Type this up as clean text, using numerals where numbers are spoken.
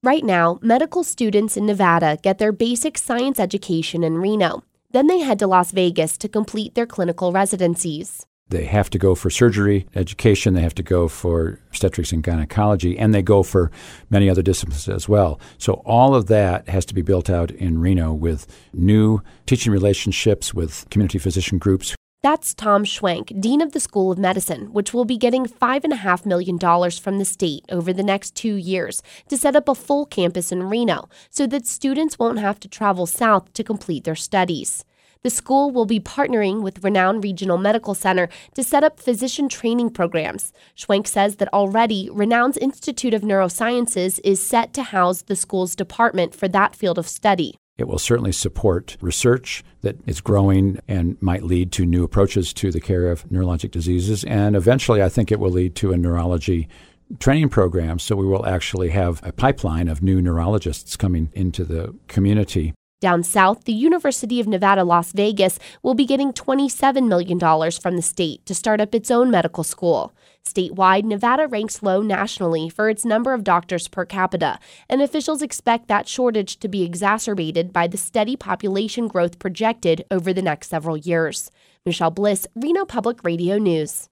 Right now, medical students in Nevada get their basic science education in Reno. Then they head to Las Vegas to complete their clinical residencies. They have to go for surgery education, they have to go for obstetrics and gynecology, and they go for many other disciplines as well. So all of that has to be built out in Reno with new teaching relationships with community physician groups. That's Tom Schwenk, Dean of the School of Medicine, which will be getting $5.5 million from the state over the next 2 years to set up a full campus in Reno so that students won't have to travel south to complete their studies. The school will be partnering with Renown Regional Medical Center to set up physician training programs. Schwenk says that already Renown's Institute of Neurosciences is set to house the school's department for that field of study. It will certainly support research that is growing and might lead to new approaches to the care of neurologic diseases. And eventually, I think it will lead to a neurology training program. So we will actually have a pipeline of new neurologists coming into the community. Down south, the University of Nevada, Las Vegas will be getting $27 million from the state to start up its own medical school. Statewide, Nevada ranks low nationally for its number of doctors per capita, and officials expect that shortage to be exacerbated by the steady population growth projected over the next several years. Michelle Bliss, Reno Public Radio News.